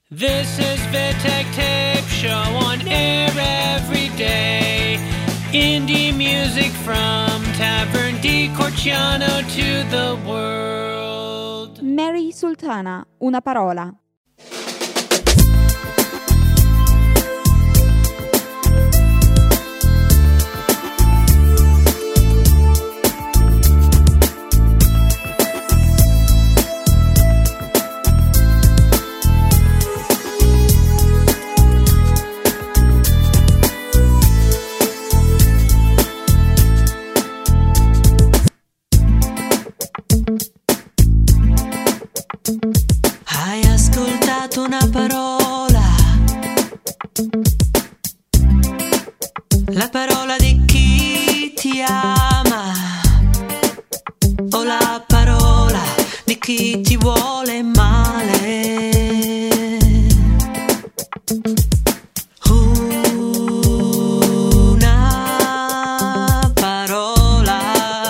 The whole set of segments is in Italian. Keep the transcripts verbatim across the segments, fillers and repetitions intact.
This is Vittek Tape Show on air every day. Indie music from Tavern di Corciano to the world. Mary Sultana, una parola. Hai ascoltato una parola, la parola di chi ti ama, o la parola di chi ti vuole male. Una parola,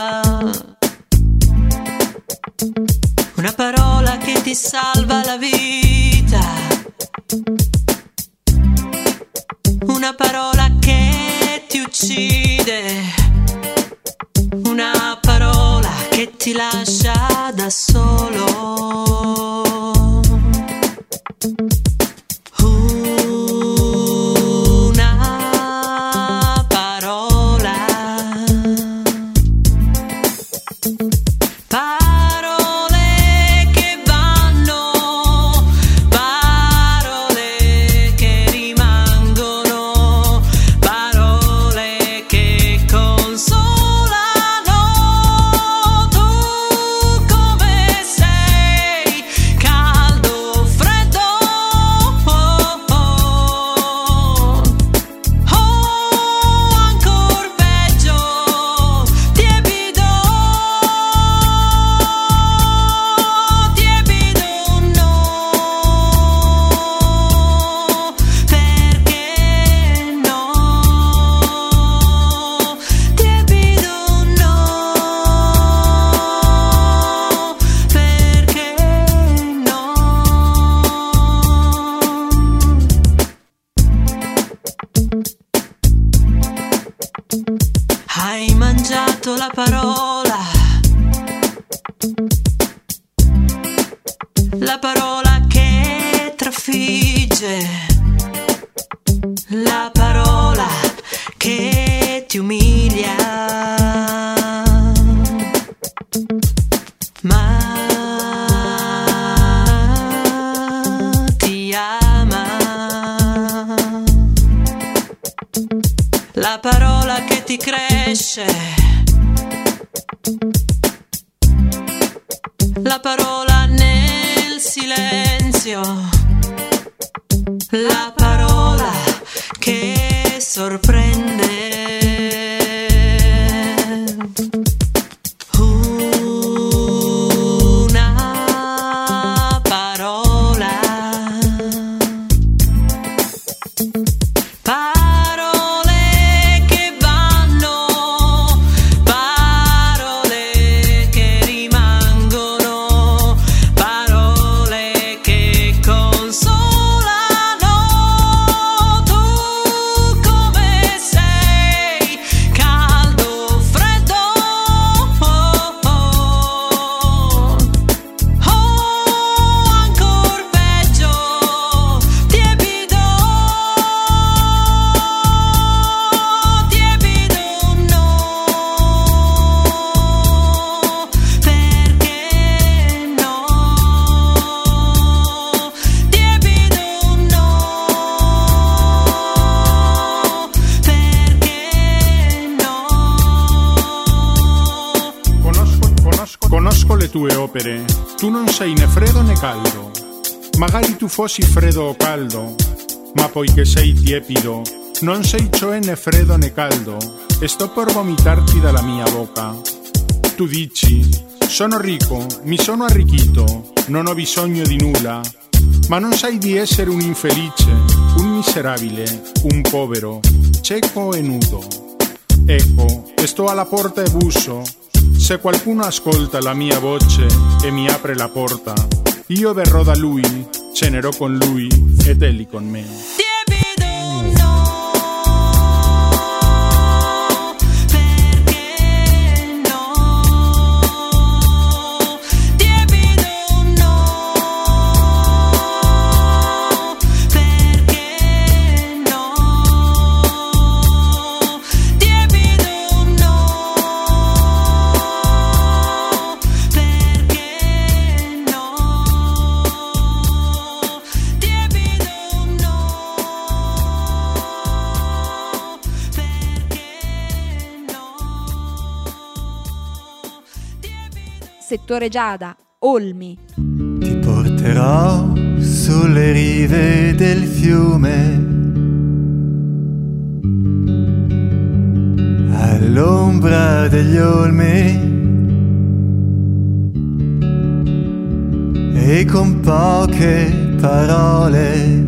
una parola che ti salva la vita, una parola che ti uccide, una parola che ti lascia da solo. Una parola, parole che vanno, parole che rimangono, parole che consolano. Tu come sei, caldo, freddo, oh, oh, oh, ancor peggio, tiepido, tiepido no, perché no, tiepido no, perché no. Hai mangiato la parola, la parola che trafigge, la parola che ti umilia, ma ti ama, la parola che ti cresce, la parola nel silenzio, la parola che sorprende. Una parola, parole che vanno, parole che rimangono, parole che consolano. Tu come sei, caldo, freddo, oh, oh, oh, ancor peggio, tiepido, tiepido no, perché no, tiepido no, perché no. Conosco, conosco, conosco le tue opere, tu non sei né freddo né caldo. Magari tu fossi freddo o caldo, ma poiché sei tiepido, non sei cioè né freddo né caldo, e sto per vomitarti dalla mia bocca. Tu dici, sono ricco, mi sono arricchito, non ho bisogno di nulla, ma non sai di essere un infelice, un miserabile, un povero, cieco e nudo. Ecco, sto alla porta e busso. Se qualcuno ascolta la mia voce e mi apre la porta, io verrò da lui, cenerò con lui ed egli con me. Settore Giada, Olmi. Ti porterò sulle rive del fiume, all'ombra degli olmi, e con poche parole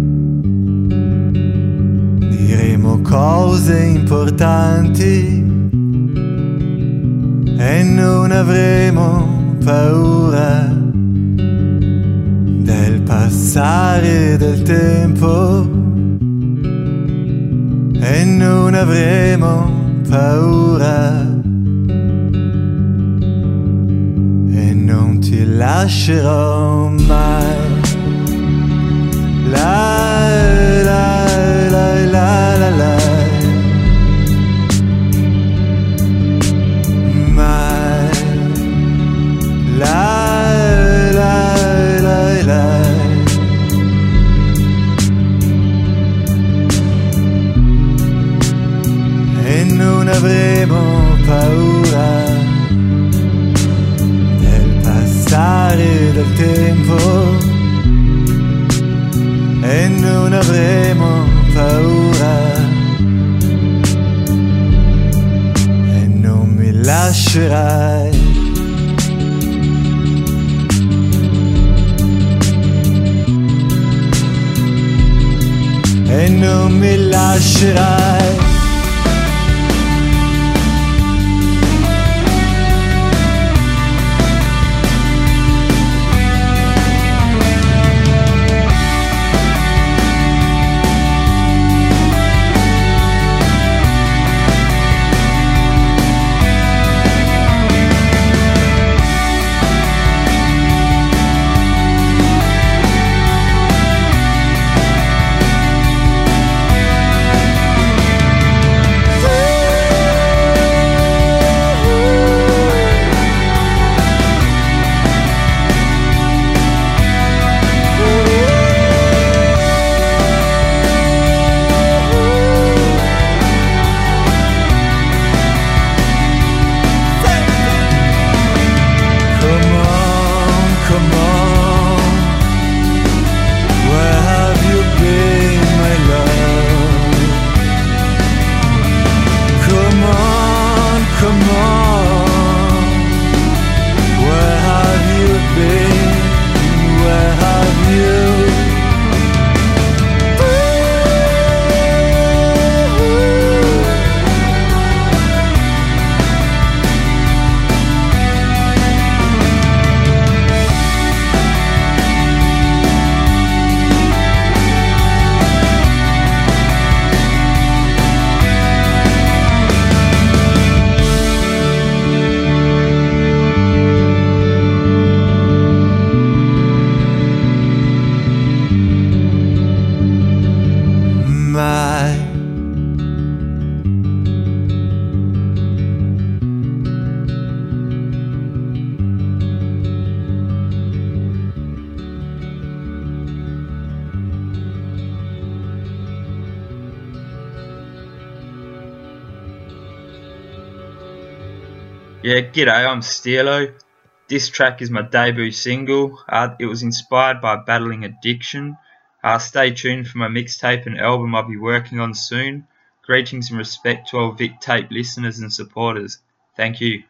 diremo cose importanti e non avremo paura del passare del tempo, e non avremo paura e non ti lascerò mai. La la la la la la. La, la, la, la. E non avremo paura del passare del tempo, e non avremo paura e non mi lascerai. E non mi lascerai. Yeah, g'day, I'm Steelo. This track is my debut single. Uh, it was inspired by battling addiction. Uh, stay tuned for my mixtape and album I'll be working on soon. Greetings and respect to all Vic Tape listeners and supporters. Thank you.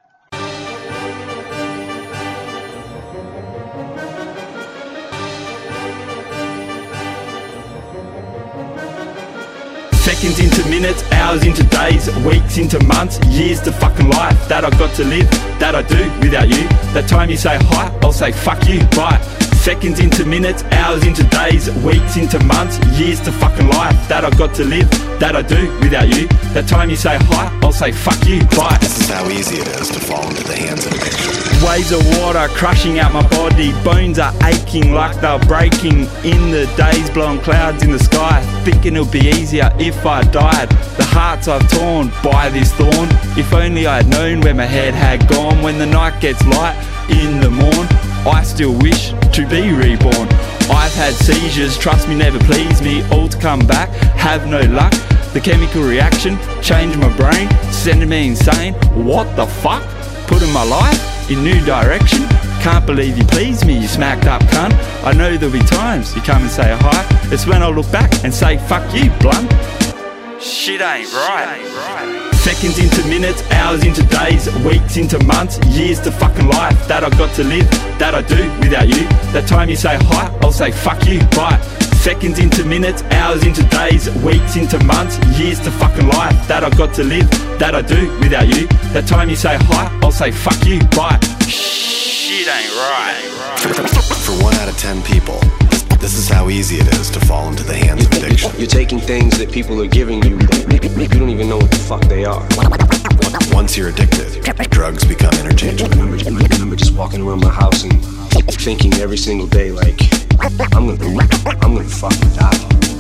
Seconds into minutes, hours into days, weeks into months, years to fucking life that I've got to live, that I do without you. That time you say hi, I'll say fuck you, bye. Seconds into minutes, hours into days, weeks into months, years to fucking life that I've got to live, that I do without you. That time you say hi, I'll say fuck you, bye. This is how easy it is to fall into the hands of addiction. Waves of water crushing out my body, bones are aching like they're breaking in the days, blowing clouds in the sky, thinking it would be easier if I died. The hearts I've torn by this thorn, if only I had known where my head had gone. When the night gets light in the morn, I still wish to be reborn. I've had seizures, trust me, never please me, all to come back, have no luck. The chemical reaction changed my brain, sending me insane. What the fuck? Putting my life in new direction. Can't believe you pleased me, you smacked up cunt. I know there'll be times you come and say hi. It's when I'll look back and say fuck you, blunt. Shit ain't right. Seconds into minutes, hours into days, weeks into months, years to fucking life that I've got to live, that I do without you. That time you say hi, I'll say fuck you, bye. Seconds into minutes, hours into days, weeks into months, years to fucking life that I've got to live, that I do without you. That time you say hi, I'll say fuck you, bye. Shit ain't right. For one out of ten people, this is how easy it is to fall into the hands of addiction. You're taking things that people are giving you, you don't even know what the fuck they are. Once you're addicted, drugs become interchangeable. I remember, I remember just walking around my house and thinking every single day, like, I'm gonna, I'm gonna fucking die.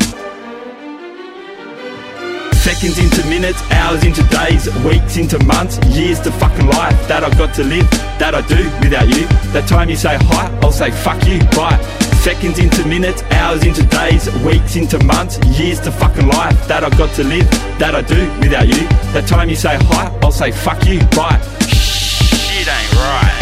Seconds into minutes, hours into days, weeks into months, years to fucking life that I've got to live, that I do without you. That time you say hi, I'll say fuck you, bye. Seconds into minutes, hours into days, weeks into months, years to fucking life that I've got to live, that I do without you. That time you say hi, I'll say fuck you, bye. Shit ain't right.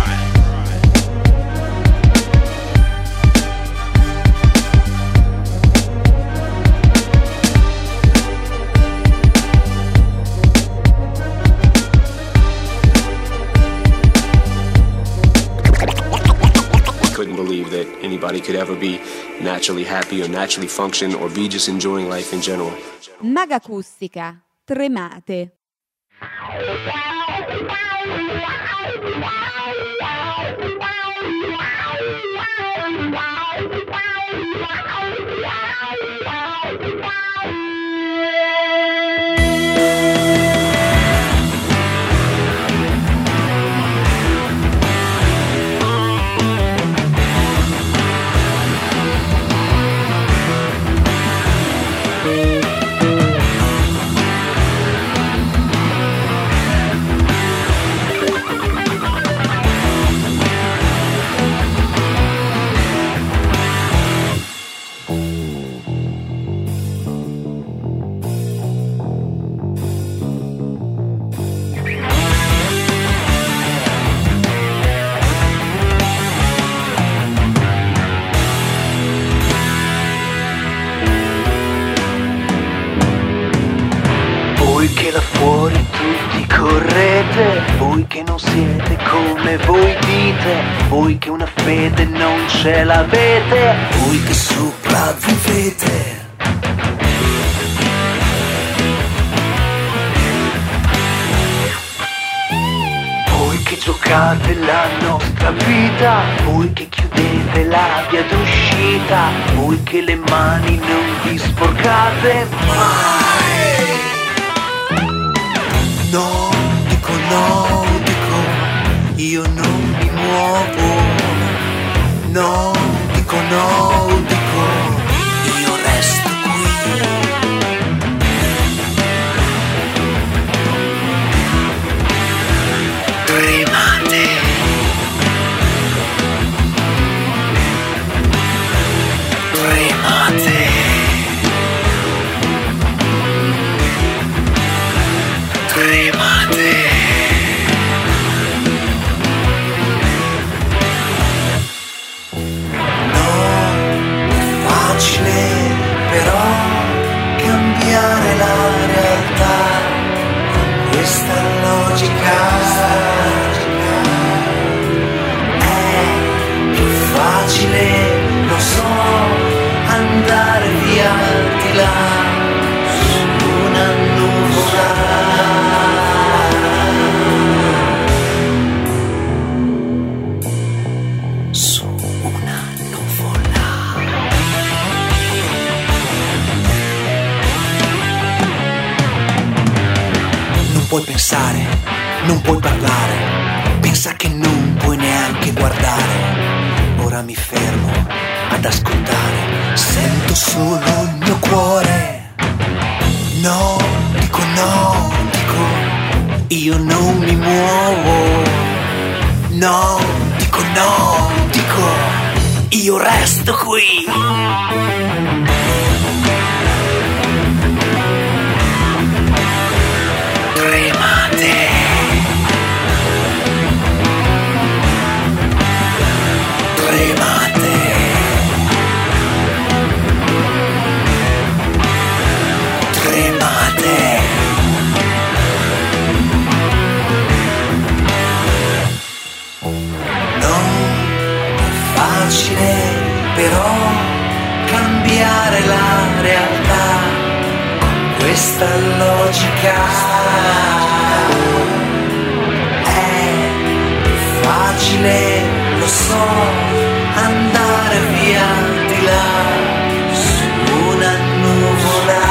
Couldn't believe that anybody could ever be naturally happy or naturally function or be just enjoying life in general. Maga Acustica, Tremate. Voi che là fuori tutti correte, voi che non siete come voi dite, voi che una fede non ce l'avete, voi che sopravvivete. Voi che giocate la nostra vita, voi che chiudete la via d'uscita, voi che le mani non vi sporcate mai. No, dico no, dico, io non mi muovo. No, dico no, dico, io resto qui. Tremate. Tremate. Tremate. No, è facile però cambiare la realtà con questa logica. È più facile, lo so, andare via di là su una nuvola. Su una puoi pensare, non puoi parlare, pensa che non puoi neanche guardare. Ora mi fermo ad ascoltare, sento solo il mio cuore. No, dico no, dico io non mi muovo. No, dico no, dico io resto qui. Tremate. Tremate. Tremate. Non è facile però cambiare la realtà con questa logica. È facile, lo so, andare via di là su una nuvola.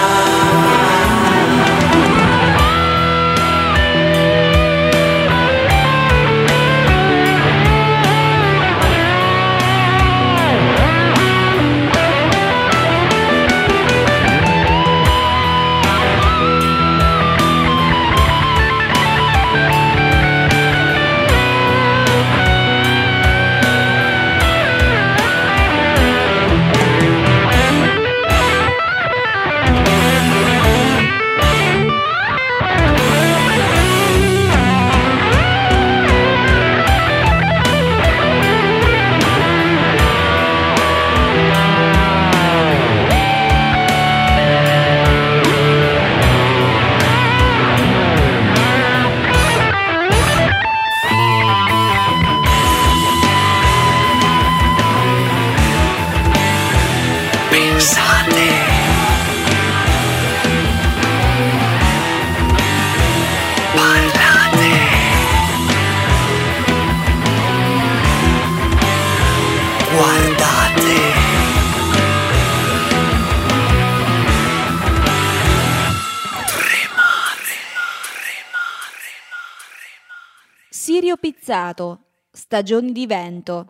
Sirio Pizzato, Stagioni di vento.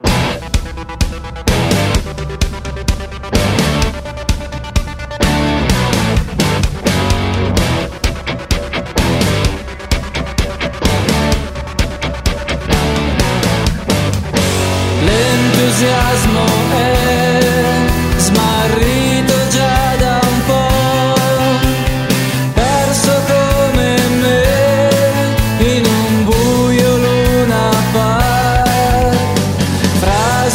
L'entusiasmo è smarrito già da un po', perso come me in un buio Luna Park, fra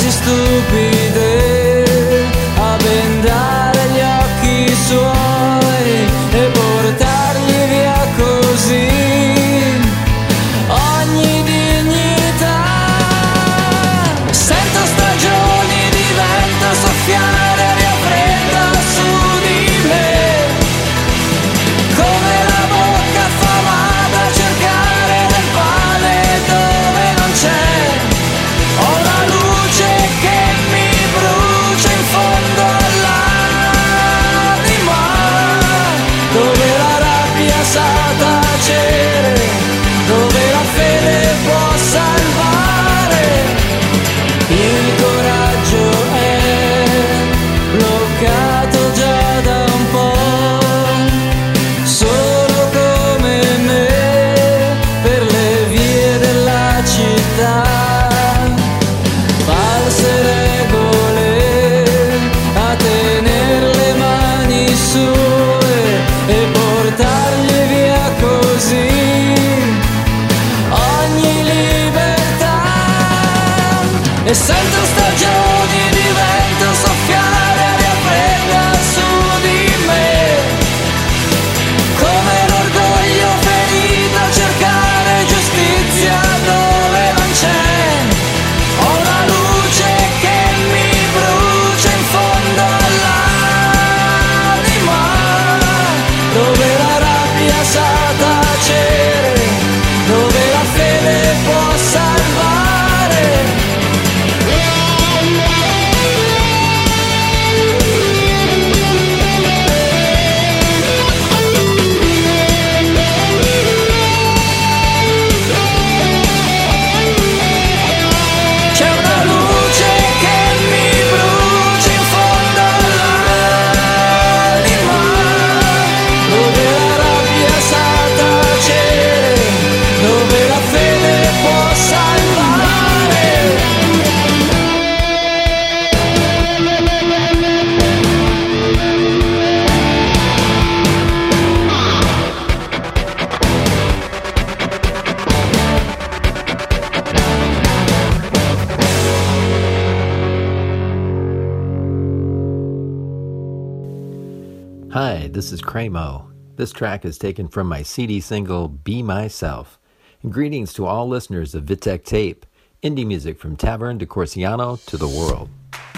Hi, this is Cremo. This track is taken from my C D single, Be Myself. And greetings to all listeners of Vitek Tape, indie music from Tavern de Corsiano to the world.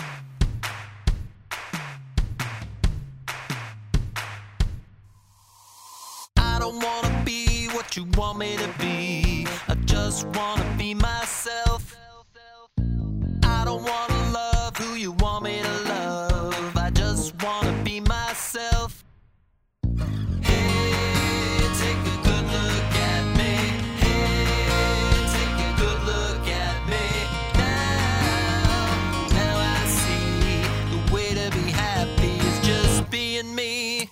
I don't wanna be what you want me to be. I just wanna be myself. I don't wanna love who you want me to love. I just wanna be myself. Hey, take a good look at me. Hey, take a good look at me. Now, now I see the way to be happy is just being me.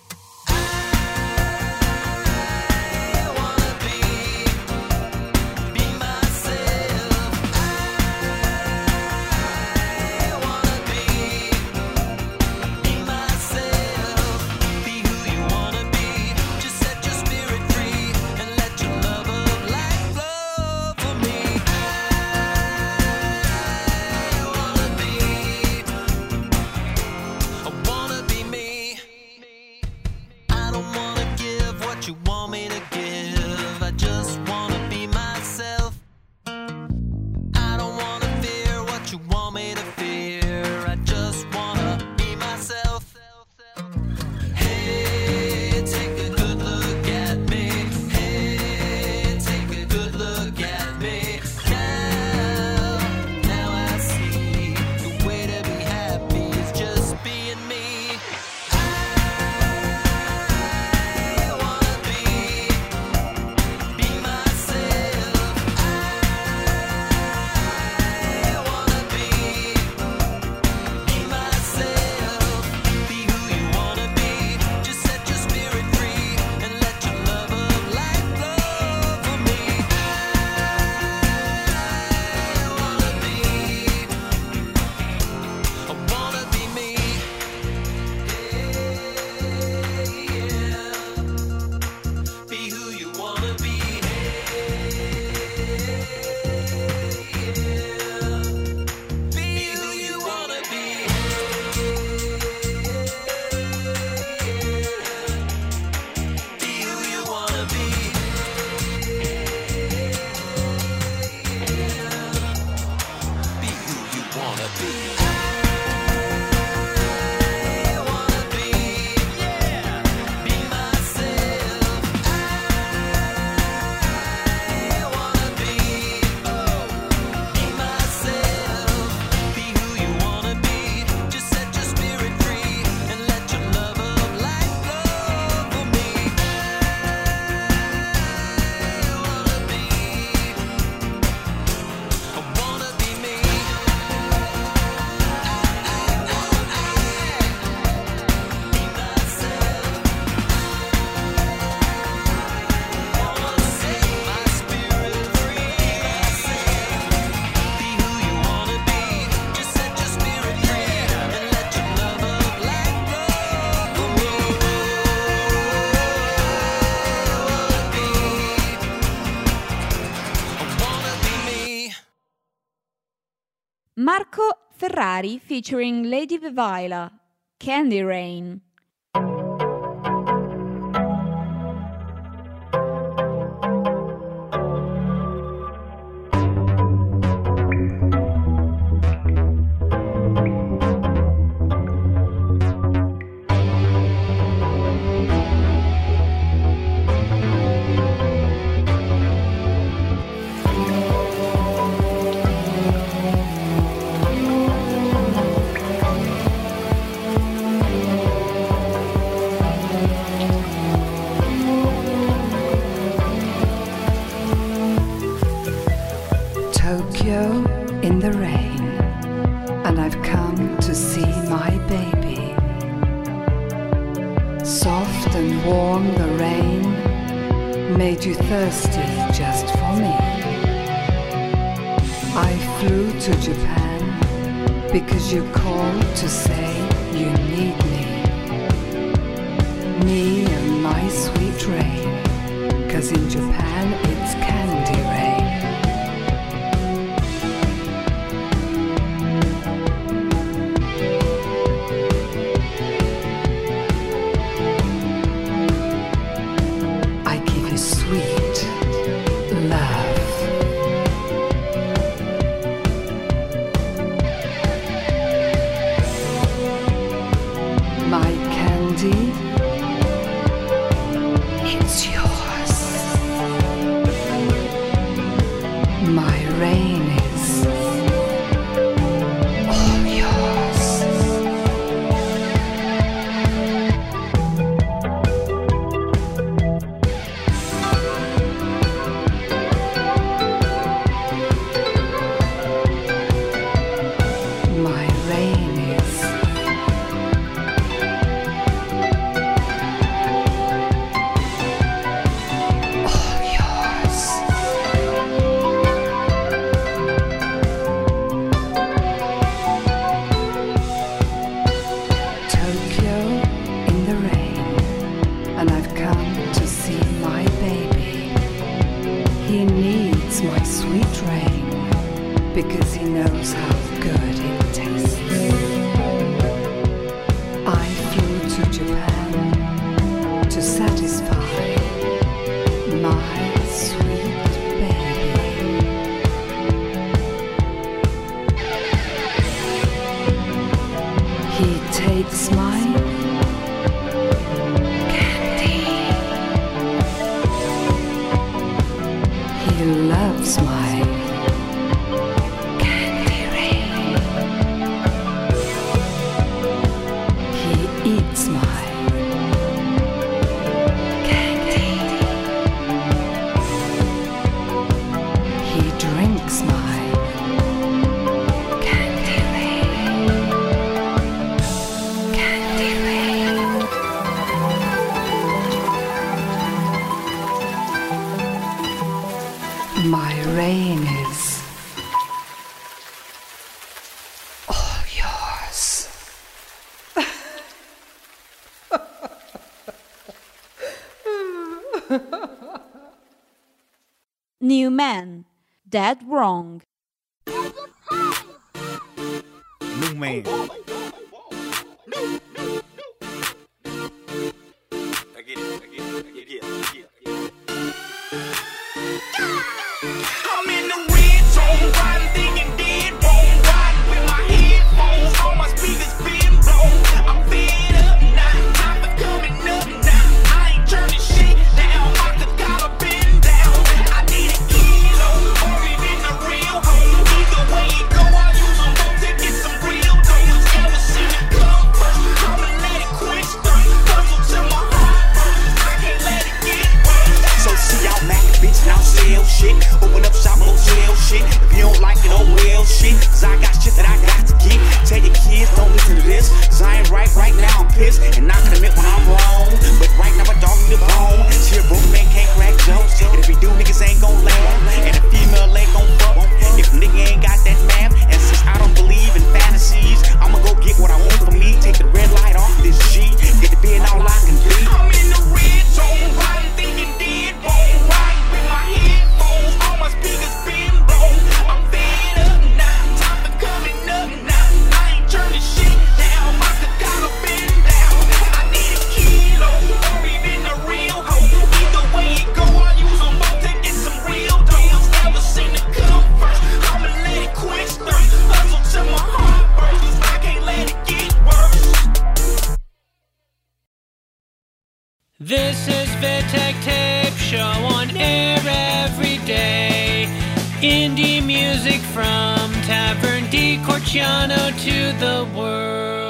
Marco Ferrari featuring Lady Vivaila, Candy Rain. In the rain, and I've come to see my baby. Soft and warm the rain made you thirsty just for me. I flew to Japan because you called to say you need me. Me and my sweet rain, 'cause in Japan it's candy rain. candy, it's yours. My rain is all yours. My rain is all yours. Tokyo in the rain, and I've come to see my baby. He needs my sweet rain because he knows how good it tastes. I flew to Japan to satisfy my sweet baby. He takes my candy. He loves my candy rain. He eats my candy. He drinks my candy rain. Candy rain. My rain is all yours. New Man, Dead Wrong. New man. I'm in the red zone, riding, thinking dead wrong, riding with my headphones, all my speakers been blown. I'm fed up now, time for coming up now. I ain't turning shit down, I could gotta bend down. I need a kilo, or even a real home. Either way it go, I use them both to get some real dough. Ever seen it come first? I'ma let it quench thirst, puzzle to my heart first. I can't let it get worse. So see y'all Mac, bitch, and I'll sell shit. Open up shop, motel shit. If you don't like it, oh well shit. Cause I got shit that I got to keep. Tell your kids, don't listen to this. Cause I ain't right, right now I'm pissed. And not gonna admit when I'm wrong. But right now I dog me the bone. See a broke man can't crack jokes. And if he do, niggas ain't gon' laugh. And a female ain't gon' fuck. If a nigga ain't got that math. And since I don't believe in fantasies, I'ma go get what I want for me. Take the red light off this G. Get to being all I can be. I'm in the red zone, riding, thinking dead wrong, riding with my headphones, all my speakers been blown. I'm fed up now, time for coming up now. I ain't turning shit down, I could gotta bend down. I need a kilo, or even a real hoe. Either way it go, I use them both to get some real dough. Never seen it come first, I'ma let it quench thirst, hustle till my heart bursts. I can't let it get worse. This is Vitek Tape Show on air every day. Indie music from Tavern di Corciano to the world.